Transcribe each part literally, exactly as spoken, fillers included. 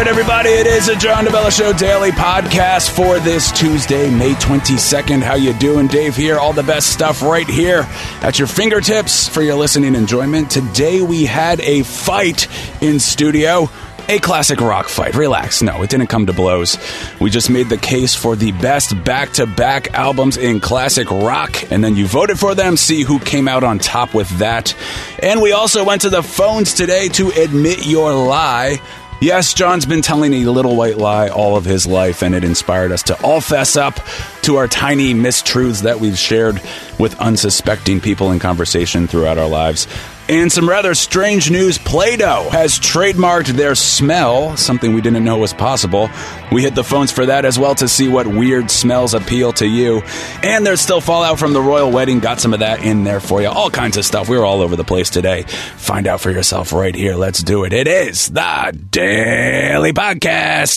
right, everybody, it is a John DeBella Show daily podcast for this Tuesday, May twenty-second. How you doing? Dave here. All the best stuff right here at your fingertips for your listening enjoyment. Today we had a fight in studio. A classic rock fight. Relax. No, it didn't come to blows. We just made the case for the best back-to-back albums in classic rock, and then you voted for them, see who came out on top with that. And we also went to the phones today to admit your lie. Yes, John's been telling a little white lie all of his life, and it inspired us to all fess up to our tiny mistruths that we've shared with unsuspecting people in conversation throughout our lives. And some rather strange news, Play-Doh has trademarked their smell, something we didn't know was possible. We hit the phones for that as well to see what weird smells appeal to you. And there's still fallout from the royal wedding, got some of that in there for you. All kinds of stuff. We were all over the place today. Find out for yourself right here. Let's do it. It is the Daily Podcast.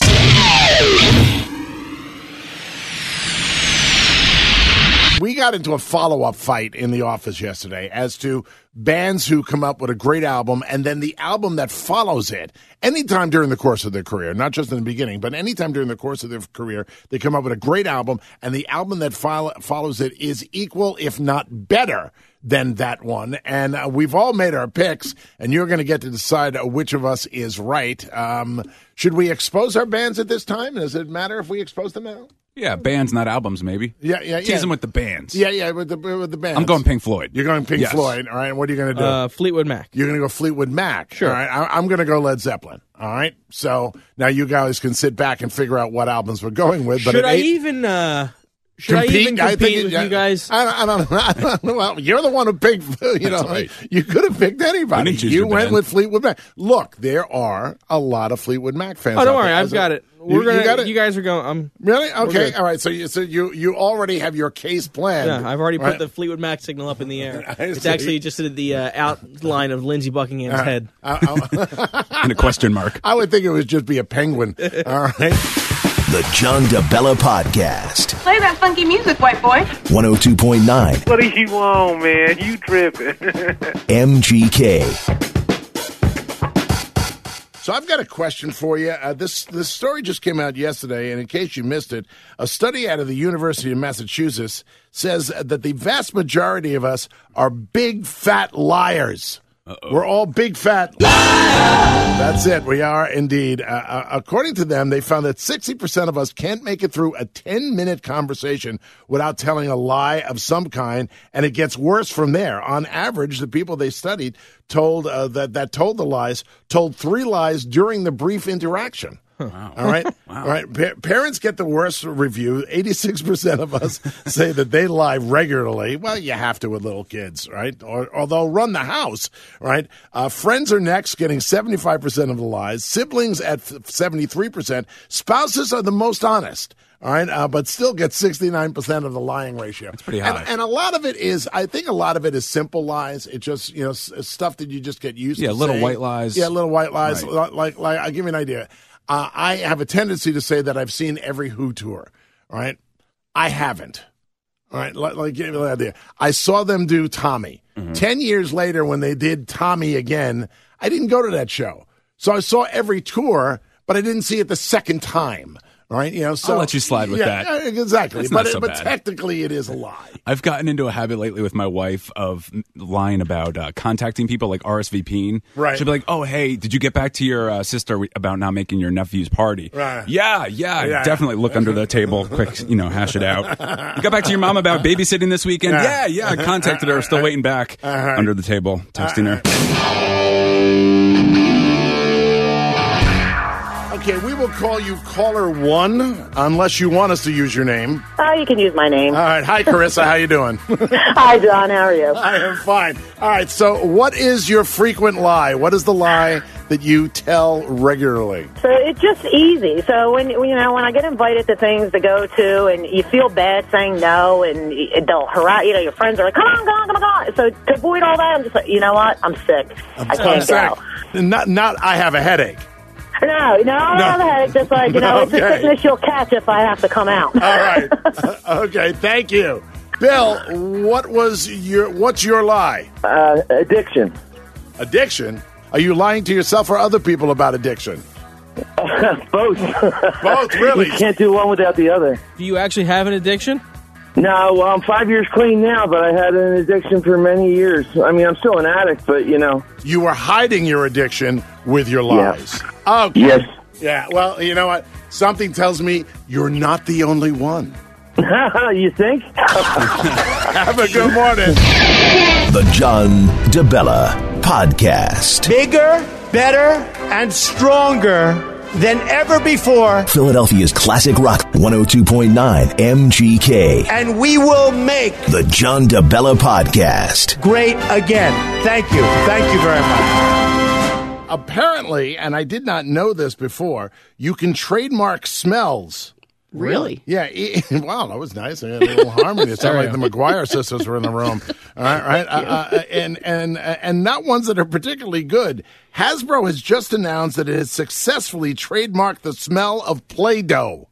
We got into a follow-up fight in the office yesterday as to bands who come up with a great album and then the album that follows it. Anytime during the course of their career, not just in the beginning, but anytime during the course of their career, they come up with a great album and the album that follow, follows it is equal, if not better, than that one. And uh, we've all made our picks, and you're going to get to decide uh, which of us is right. Um, should we expose our bands at this time? Does it matter if we expose them now? Yeah, bands, not albums, maybe. Yeah, yeah, yeah. Tease them with the bands. Yeah, yeah, with the with the bands. I'm going Pink Floyd. You're going Pink yes. Floyd, all right? What are you going to do? Uh, Fleetwood Mac. You're going to go Fleetwood Mac. Sure. All right, I, I'm going to go Led Zeppelin, all right? So now you guys can sit back and figure out what albums we're going with. But Should I eight, even... Uh... Should compete? I even compete I think, with yeah, you guys? I don't, I don't, I don't know. Well, you're the one who picked, you know, right. you could have picked anybody. choose You your went band. with Fleetwood Mac. Look, there are a lot of Fleetwood Mac fans. Oh, don't out worry, there. I've got it. We're You, gonna. you, got it? You guys are going. I'm Really? Okay. good. All right. So you, so you, you already have your case planned. Yeah, I've already put right? the Fleetwood Mac signal up in the air. I It's see. actually just the uh, outline of Lindsey Buckingham's head. I, I, And a question mark. I would think it would just be a penguin. All right. The John DeBella Podcast. Play that funky music, white boy. one oh two point nine What do you want, man? You tripping. M G K. So I've got a question for you. Uh, this this story just came out yesterday, and in case you missed it, a study out of the University of Massachusetts says that the vast majority of us are big fat liars. Uh-oh. We're all big fat liars. That's it. We are indeed. Uh, uh, according to them, they found that sixty percent of us can't make it through a ten-minute conversation without telling a lie of some kind, and it gets worse from there. On average, the people they studied told uh, that that told the lies told three lies during the brief interaction. Wow. All right. Wow. All right. Pa- parents get the worst review. eighty-six percent of us say that they lie regularly. Well, you have to with little kids, right? Or, or they'll run the house, right? Uh, friends are next, getting seventy-five percent of the lies. Siblings at seventy-three percent. Spouses are the most honest. All right, uh, but still get sixty-nine percent of the lying ratio. That's pretty high. And, and a lot of it is, I think a lot of it is simple lies. It just, you know, s- stuff that you just get used Yeah, to little saying. white lies. Yeah, little white lies. Right. Like, like, I'll give you an idea. Uh, I have a tendency to say that I've seen every Who tour, all right? I haven't. All right, like, like give you an idea. I saw them do Tommy. Mm-hmm. Ten years later, when they did Tommy again, I didn't go to that show. So I saw every tour, but I didn't see it the second time. All right, you know, so I'll let you slide with yeah, that. yeah, exactly. That's but not so but bad. technically, it is a lie. I've gotten into a habit lately with my wife of lying about uh, contacting people, like RSVPing. Right. She'll be like, "Oh, hey, did you get back to your uh, sister about not making your nephew's party?" Right. Yeah, yeah, Yeah. definitely look under the table, quick, you know, hash it out. You got back to your mom about babysitting this weekend? Yeah. Yeah, yeah, I contacted her, still waiting back right. under the table, texting her. Okay, we will call you caller one unless you want us to use your name. Oh, you can use my name. All right. Hi, Carissa. How you doing? Hi, John. How are you? I am fine. All right. So what is your frequent lie? What is the lie that you tell regularly? So it's just easy. So when you know when I get invited to things to go to, and you feel bad saying no, and they'll harass you know your friends are like, come on, come on, come on. So to avoid all that, I'm just like, you know what? I'm sick. I'm, I can't I'm go. sick. Not, not. I have a headache. No, no, no, I don't have a headache. Just like you know, it's a Okay. sickness you'll catch if I have to come out. All right. Okay. Thank you, Bill. What was your? What's your lie? Uh, addiction. Addiction. Are you lying to yourself or other people about addiction? Both. Both, really? You can't do one without the other. Do you actually have an addiction? No, well, I'm five years clean now, but I had an addiction for many years. I mean, I'm still an addict, but, you know. You were hiding your addiction with your lies. Yeah. Okay. Yes. Yeah, well, you know what? Something tells me you're not the only one. You think? Have a good morning. The John DeBella Podcast. Bigger, better, and stronger than ever before. Philadelphia's classic rock one oh two point nine M G K. And we will make The John DeBella Podcast great again. Thank you. Thank you very much. Apparently, and I did not know this before, you can trademark smells. Really? Yeah. E- wow, that was nice. I had a little harmony. It sounded like the McGuire sisters were in the room. All right, right. Uh, uh, and and uh, and not ones that are particularly good. Hasbro has just announced that it has successfully trademarked the smell of Play-Doh.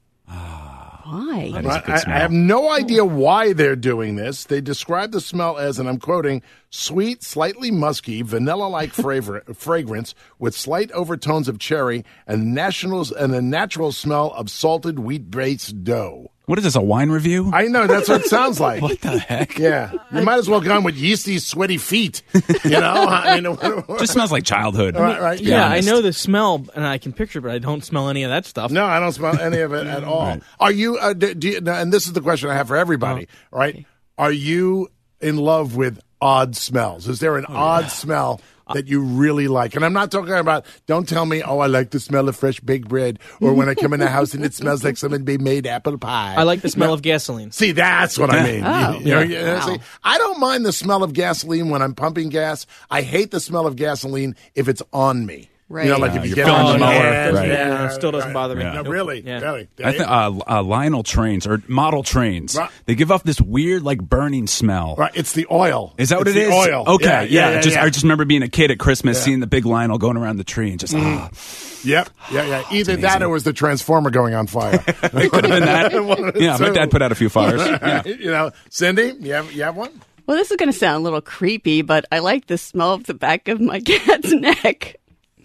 Why? That is a good I, smell. I have no idea why they're doing this. They describe the smell as, and I'm quoting, sweet, slightly musky, vanilla-like fravor- fragrance with slight overtones of cherry and nationals and a natural smell of salted wheat-based dough. What is this, a wine review? I know, that's what it sounds like. What the heck? Yeah. You might as well go on with yeasty, sweaty feet. You know? I mean, Just smells like childhood. Right, right. to be Yeah, I honest. know the smell, and I can picture it, but I don't smell any of that stuff. No, I don't smell any of it at all. Right. Are you, uh, do, do you, and this is the question I have for everybody, Oh, right? Are you in love with odd smells? Is there an Oh, odd smell that you really like? And I'm not talking about, don't tell me, oh, I like the smell of fresh baked bread, or when I come in the house and it smells like somebody made apple pie. I like the smell No. of gasoline. See, that's what I mean. Oh, You know, yeah. you know, see, I don't mind the smell of gasoline when I'm pumping gas. I hate the smell of gasoline if it's on me. You know, Right. like Uh, if you you're get feeling on the your mower. hands. Right. Yeah, it still doesn't bother me. No, Nope. really, Yeah. really. I think uh, uh, Lionel trains or model trains. Right. They give off this weird, like burning smell. Right, it's the oil. Is that what It's it the is? Oil. Okay, yeah. yeah, just yeah. I just remember being a kid at Christmas, Yeah. seeing the big Lionel going around the tree, and just ah, Yep. Yeah, yeah. Either that or it was the transformer going on fire. it could have been that. One of the Yeah, my two. dad put out a few fires. Yeah. You know, Cindy, you have you have one? Well, this is going to sound a little creepy, but I like the smell of the back of my cat's neck.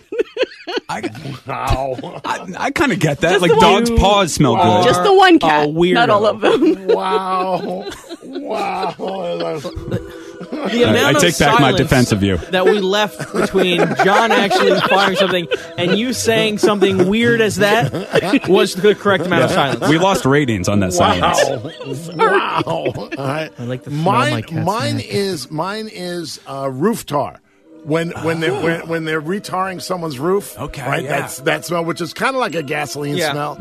I, Wow. I, I kind of get that. Just Like the one- dogs' paws smell good. Just the one cat, Oh, weirdo. not all of them. Wow. Wow. The I, amount I of take back my silence defense of you. that we left between John actually firing something and you saying something weird as that was the correct amount of silence. We lost ratings on that silence. Wow. Wow. All right. I like to smell mine, my cat's mine neck. is mine is uh, roof tar. When when they when, when they're retarring someone's roof, Okay, right? yeah. That's that smell, which is kind of like a gasoline Yeah. smell.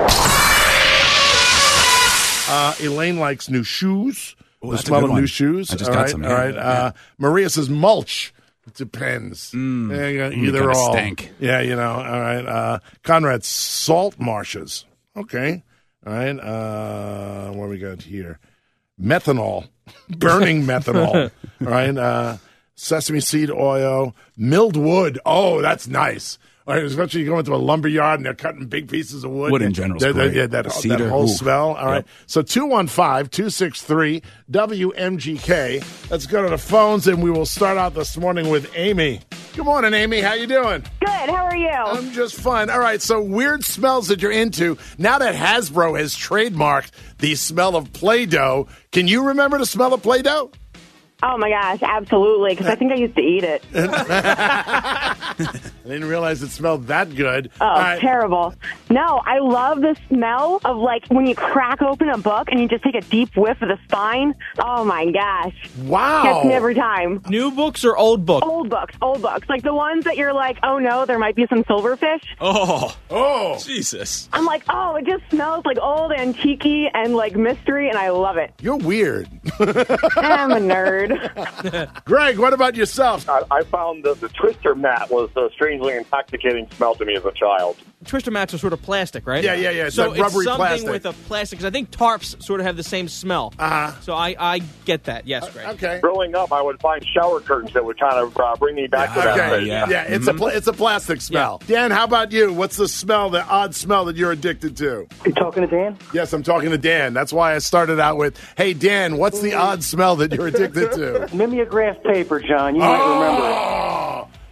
Uh, Elaine likes new shoes. Ooh, the that's a smell good of one. new shoes. I just all got right, some, All yeah. right. Uh, Maria says mulch. It depends. Mm. Yeah, you got Mm, either kinda all. stink. Yeah, you know. All right. Uh, Conrad, salt marshes. Okay. All right. Uh, what we got here? Methanol, burning methanol. All right. Uh, sesame seed oil, milled wood. Oh, that's nice. All right, especially you go into a lumber yard and they're cutting big pieces of wood. Wood in general is They're- they're- great. Yeah, that, The that cedar, whole ooh. smell. All right. Yep. So two one five, two six three, W M G K. Let's go to the phones and we will start out this morning with Amy. Good morning, Amy. How you doing? Good. How are you? I'm just fine. All right, so weird smells that you're into. Now that Hasbro has trademarked the smell of Play-Doh, can you remember the smell of Play-Doh? Oh my gosh, absolutely. Because I think I used to eat it. I didn't realize it smelled that good. Oh, All right. terrible. No, I love the smell of like when you crack open a book and you just take a deep whiff of the spine. Oh my gosh. Wow. Gets me every time. New books or old books? Old books, old books. Like the ones that you're like, oh no, there might be some silverfish. Oh, Oh, Jesus. I'm like, oh, it just smells like old antique and like mystery, and I love it. you're weird. I'm a nerd. Greg, what about yourself? I, I found that the Twister mat was a strangely intoxicating smell to me as a child. Twister mats are sort of plastic, right? Yeah, yeah, yeah. It's so that rubbery it's something plastic. with a plastic. 'Cause I think tarps sort of have the same smell. Uh-huh. So I, I get that. Yes, Greg. Okay. Growing up, I would find shower curtains that would kind of uh, bring me back to that Okay. phase. yeah. Yeah, it's a pla- it's a plastic smell. Dan, how about you? What's the smell, the odd smell that you're addicted to? You talking to Dan? Yes, I'm talking to Dan. That's why I started out with, "Hey Dan, what's the odd smell that you're addicted to?" Mimeograph paper, John. You might remember it. Oh,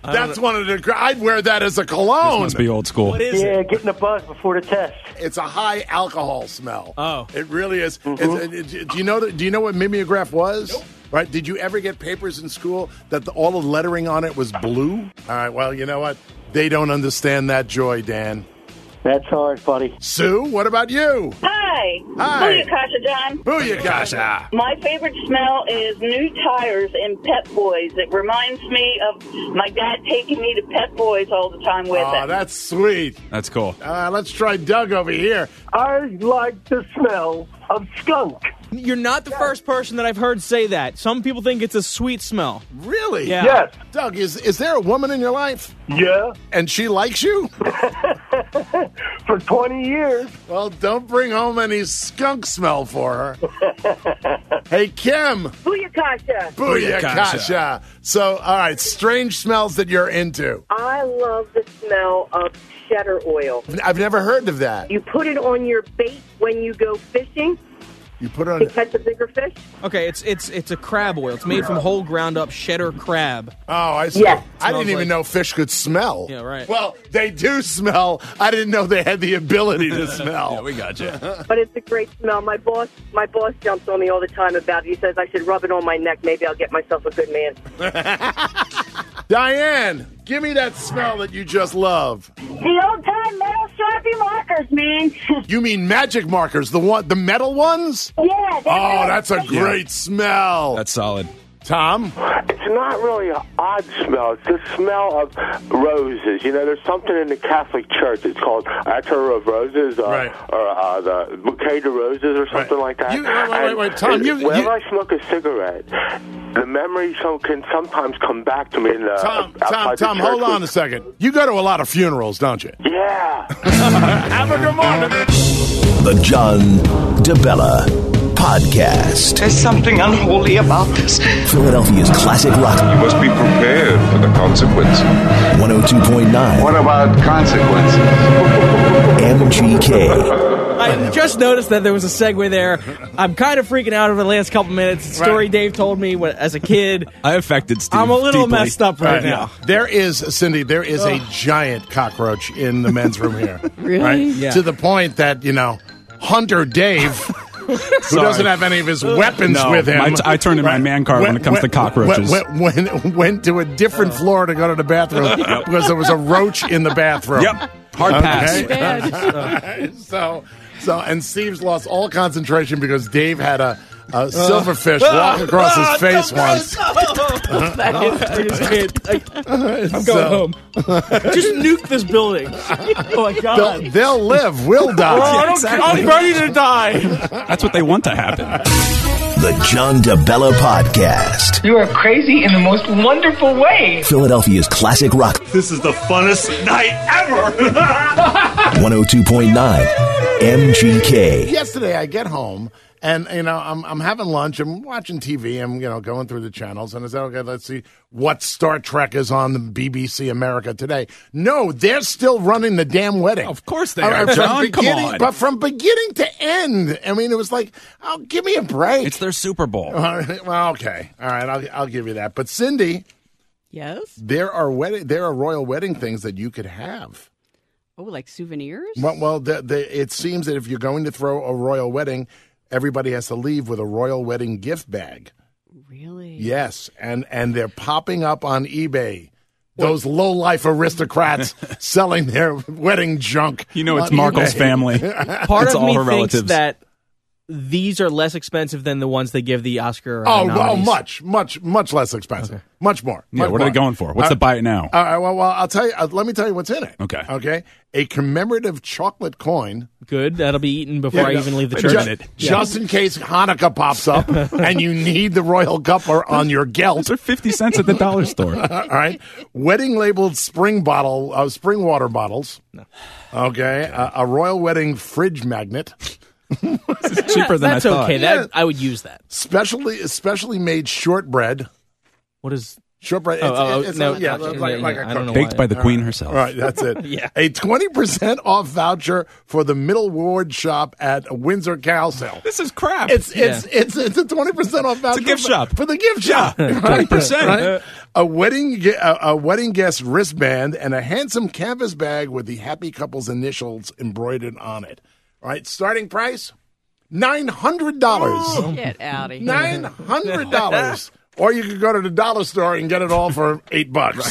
That's one of the. I'd wear that as a cologne. This must be old school. What is yeah, it? getting a buzz before the test. It's a high alcohol smell. Oh. It really is. Mm-hmm. It's, it, do you know? Do you know what mimeograph was? Nope. Right? Did you ever get papers in school that the, all the lettering on it was blue? All right. Well, you know what? They don't understand that joy, Dan. That's hard, buddy. Sue, what about you? Hi. Hi. Booyakasha, John. Booyakasha. My favorite smell is new tires in Pep Boys. It reminds me of my dad taking me to Pep Boys all the time with Oh, him. that's sweet. That's cool. Uh, let's try Doug over here. I like the smell of skunk. You're not the first person that I've heard say that. Some people think it's a sweet smell. Really? Yeah. Yes. Doug, is is there a woman in your life? Yeah. And she likes you? For twenty years. Well, don't bring home any skunk smell for her. Hey, Kim. Booyakasha. Booyakasha. So, all right, strange smells that you're into. I love the smell of cheddar oil. I've never heard of that. You put it on your bait when you go fishing You put it on. to catch a bigger fish. Okay, it's it's it's a crab oil. It's made from whole ground up cheddar crab. Oh, I see. Yes. I didn't Smells even like- know fish could smell. Yeah, right. Well, they do smell. I didn't know they had the ability to smell. Yeah, we got you. But it's a great smell. My boss, my boss jumps on me all the time about it. He says I should rub it on my neck. Maybe I'll get myself a good man. Diane, give me that smell that you just love. The old-time metal Sharpie markers, man. You mean magic markers, the one, the metal ones? Yeah. Oh, that's a great smell. That's solid. Tom? It's not really an odd smell. It's the smell of roses. You know, there's something in the Catholic Church. It's called Attar of Roses, or, Right. or uh, the Bouquet de Roses, or something Right. like that. You- wait, wait, wait, wait, Tom, And you- whenever you- I smoke a cigarette, the memory so can sometimes come back to me. In the, Tom, outside Tom, the Tom, church hold on a with- second. You go to a lot of funerals, don't you? Yeah. Have a good morning. The John DeBella Podcast. There's something unholy about this. Philadelphia's classic rock. You must be prepared for the consequences. one oh two point nine What about consequences? M G K. I just noticed that there was a segue there. I'm kind of freaking out over the last couple minutes. The story Right. Dave told me when, as a kid. I affected Steve. I'm a little deeply. messed up right, Right. now. There is, Cindy, there is a giant cockroach in the men's room here. Really? Right? Yeah. To the point that, you know, Hunter Dave, who Sorry. doesn't have any of his weapons No, with him. my t- I turn in my man card when it comes to cockroaches. Went, went, went, went to a different floor to go to the bathroom because there was a roach in the bathroom. Yep. Hard pass. Too bad. so, so, and Steve's lost all concentration because Dave had a, a silverfish walk across his face once. I just can't. I, I'm going So- home. Just nuke this building. Oh my god. They'll, they'll live. We'll Oh, die. I don't- I'm ready to die. That's what they want to happen. The John DeBella Podcast. You are crazy in the most wonderful way. Philadelphia's classic rock. This is the funnest night ever. one oh two point nine M G K. Yesterday, I get home and you know I'm I'm having lunch. I'm watching T V. I'm you know going through the channels, and I said, okay, let's see what Star Trek is on the B B C America today. No, they're still running the damn wedding. Of course they Uh, are, from John. Come beginning- on. But from beginning to end, I mean, it was like, oh, give me a break. It's their Super Bowl. All right, well, okay, all right, I'll I'll give you that. But Cindy, Yes. there are wedding, there are royal wedding things that you could have. Oh, like souvenirs? Well, well the, the, it seems that if you're going to throw a royal wedding, everybody has to leave with a royal wedding gift bag. Really? Yes, and and they're popping up on eBay. Those low life aristocrats selling their wedding junk. You know, it's on Markle's eBay. family. Part It's of all me her thinks relatives. that these are less expensive than the ones they give the Oscar. uh, Oh, well, nominees. much, much, much less expensive. Much more. Yeah, Much what are they more. going for? What's Uh, the buy it now? All right, well, well, I'll tell you. Uh, let me tell you what's in it. Okay. Okay. A commemorative chocolate coin. Good. That'll be eaten before I no, even leave the ju- church. Just in case Hanukkah pops up and you need the royal cup or on your gelt. They're fifty cents at the dollar store. All right. Wedding labeled spring bottle, uh, spring water bottles. No. Okay. Uh, a royal wedding fridge magnet. It's cheaper than That's I thought. okay. That I would use that. Specially, especially made shortbread. What is Shortbread. Oh, It's, oh, it's no, a, yeah, no, like, yeah, like yeah, a I don't know cookie. Baked by the queen herself. All right, that's it. Yeah. A twenty percent off voucher for the Middle Ward shop at Windsor Cow Sale. This is crap. It's it's it's it's a twenty percent off voucher. gift for, shop. for the gift shop. twenty percent. Right? A wedding, ge- a, a wedding guest wristband and a handsome canvas bag with the happy couple's initials embroidered on it. All right, starting price nine hundred dollars. Oh, get out of here. Nine hundred dollars. Or you could go to the dollar store and get it all for eight bucks.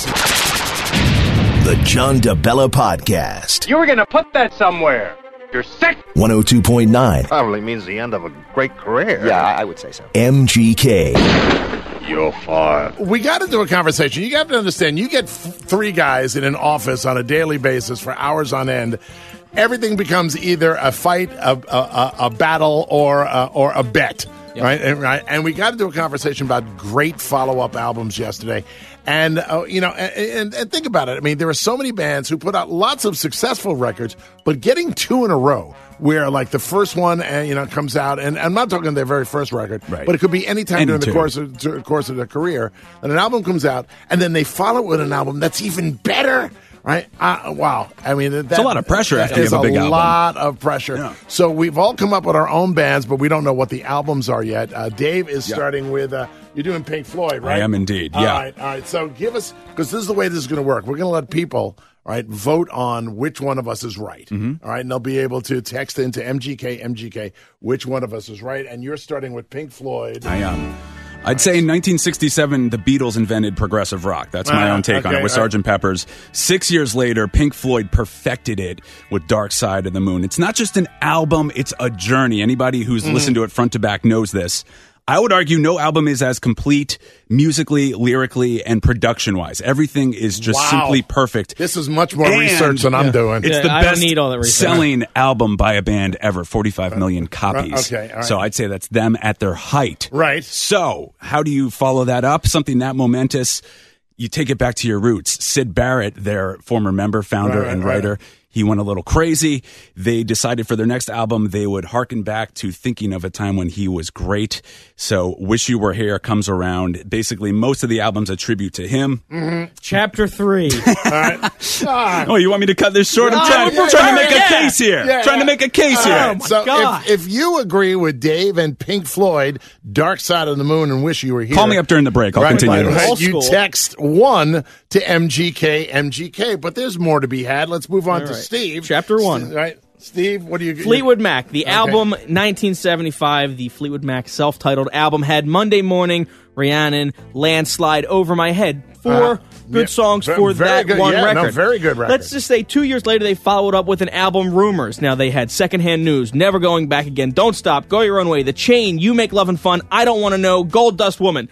The John DeBella Podcast. You were going to put that somewhere. You're sick. one oh two point nine Probably means the end of a great career. Yeah, I would say so. M G K. You're fired. We got into a conversation. You have to understand, you get f- three guys in an office on a daily basis for hours on end. Everything becomes either a fight, a, a, a battle, or a, or a bet. Yep. Right? And, right? And we got into a conversation about great follow-up albums yesterday. And, uh, you know, and, and think about it. I mean, there are so many bands who put out lots of successful records, but getting two in a row where, like, the first one, uh, you know, comes out, and I'm not talking their very first record, right. but it could be any time Any during the two. course of, the course of their career, and an album comes out, and then they follow it with an album that's even better. Right? Uh, wow. I mean, that, It's a lot of pressure after you have a big album. a lot of pressure. Yeah. So we've all come up with our own bands, but we don't know what the albums are yet. Uh, Dave is Yeah. starting with, uh, you're doing Pink Floyd, right? I am indeed, All yeah. right, all right. So give us, because this is the way this is going to work. We're going to let people, all right, vote on which one of us is right. Mm-hmm. All right, and they'll be able to text into M G K, M G K, which one of us is right. And you're starting with Pink Floyd. I am. I'd say in nineteen sixty-seven, the Beatles invented progressive rock. That's my Uh, own take on okay, it with all right. Sergeant Pepper's. Six years later, Pink Floyd perfected it with Dark Side of the Moon. It's not just an album, it's a journey. Anybody who's Mm. listened to it front to back knows this. I would argue no album is as complete musically, lyrically, and production-wise. Everything is just Wow. simply perfect. This is much more And- research than I'm doing. It's Yeah, the I don't best need all that research. selling album by a band ever, forty-five million copies. okay, all right. So I'd say that's them at their height. Right. So how do you follow that up? Something that momentous, you take it back to your roots. Sid Barrett, their former member, founder, Right, right, and right. writer, he went a little crazy. They decided for their next album, they would harken back to thinking of a time when he was great. So Wish You Were Here comes around. Basically, most of the albums a tribute to him. Mm-hmm. Chapter three. All right. Ah. Oh, you want me to cut this short? I'm Yeah, trying, yeah, trying to yeah, make yeah. a case here. Yeah, trying yeah. to make a case All here. right, so God. if, if you agree with Dave and Pink Floyd, Dark Side of the Moon, and Wish You Were Here, Call me up during the break. I'll right, continue. right, right, Old you school. text one to M G K, M G K. But there's more to be had. Let's move on All to right. Steve. Chapter one. Right, Steve. What do you? Fleetwood Mac. The Okay. album, nineteen seventy-five, the Fleetwood Mac self-titled album had Monday Morning, Rhiannon, Landslide, Over My Head. Four Uh, good yeah, songs ve- for very that good. one Yeah, no, record. very good record. Let's just say two years later, they followed up with an album, Rumors. Now, they had Secondhand News, Never Going Back Again, Don't Stop, Go Your Own Way, The Chain, You Make Love and Fun, I Don't Want to Know, Gold Dust Woman.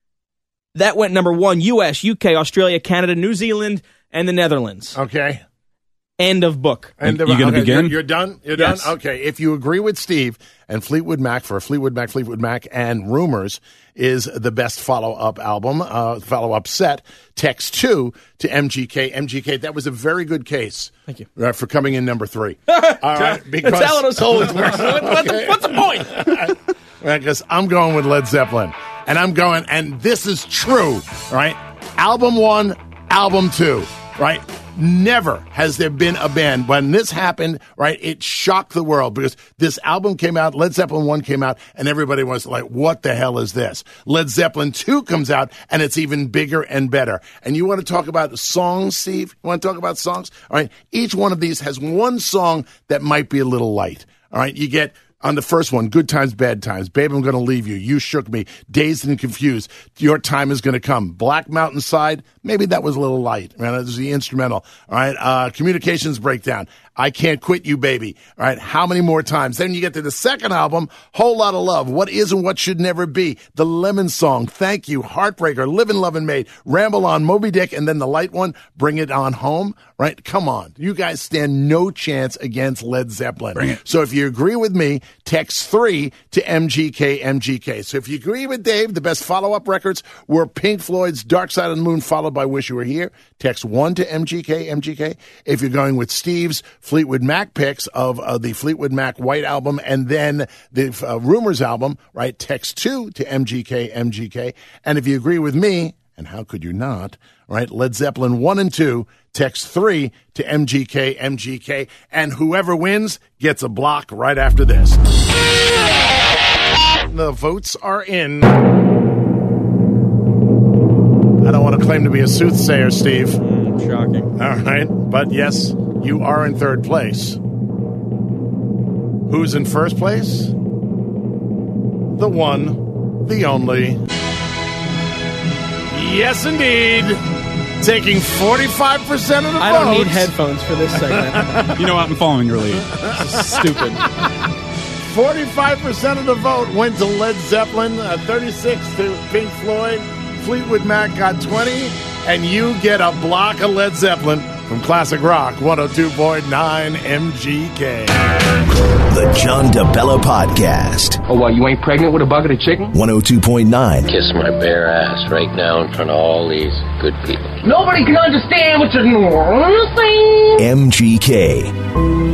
That went number one, U S, U K, Australia, Canada, New Zealand, and the Netherlands. Okay. End of book. And You- you gonna okay, begin? You're, you're done. You're Yes. done. Okay. If you agree with Steve and Fleetwood Mac for Fleetwood Mac, Fleetwood Mac, and Rumors is the best follow-up album, uh, follow-up set. Text two to M G K, M G K. That was a very good case. Thank you. Uh, for coming in number three. All right. Because That's how it always works. What- what the- what's the point? Because I'm going with Led Zeppelin, and I'm going, and this is true, right? Album one, album two, right? Never has there been a band, when this happened, right, it shocked the world because this album came out, Led Zeppelin one came out, and everybody was like, what the hell is this? Led Zeppelin two comes out, and it's even bigger and better. And you want to talk about songs, Steve? You want to talk about songs? All right, each one of these has one song that might be a little light. All right, you get... On the first one, Good Times, Bad Times, Babe, I'm Gonna Leave You, You Shook Me, Dazed and Confused, Your Time Is Gonna Come, Black Mountain Side, maybe that was a little light, man, that was the instrumental, all right, uh, Communications Breakdown, I Can't Quit You, Baby, all right, how many more times? Then you get to the second album, Whole Lot of Love, What Is and What Should Never Be, The Lemon Song, Thank You, Heartbreaker, Livin' Lovin' Made, Ramble On, Moby Dick, and then the light one, Bring It On Home, right, come on, you guys stand no chance against Led Zeppelin. Bring it. So if you agree with me, text three to M G K, M G K. So if you agree with Dave, the best follow-up records were Pink Floyd's Dark Side of the Moon, followed by Wish You Were Here. Text one to M G K, M G K. If you're going with Steve's Fleetwood Mac picks of uh, the Fleetwood Mac White Album and then the uh, Rumors album, right, text two to M G K, M G K. And if you agree with me, and how could you not, right, Led Zeppelin one and two, text three to M G K, M G K, and whoever wins gets a block right after this. The votes are in. I don't want to claim to be a soothsayer, Steve. Mm, shocking. All right. But yes, you are in third place. Who's in first place? The one, the only. Yes, indeed. Taking forty-five percent of the I votes. don't need headphones for this segment. You know what? I'm following your lead. This is stupid. forty-five percent of the vote went to Led Zeppelin, uh, thirty-six to Pink Floyd. Fleetwood Mac got twenty, and you get a block of Led Zeppelin from Classic Rock one oh two point nine M G K. The John DeBella Podcast. Oh, what, you ain't pregnant with a bucket of chicken? one oh two point nine. Kiss my bare ass right now in front of all these good people. Nobody can understand what you're saying. M G K.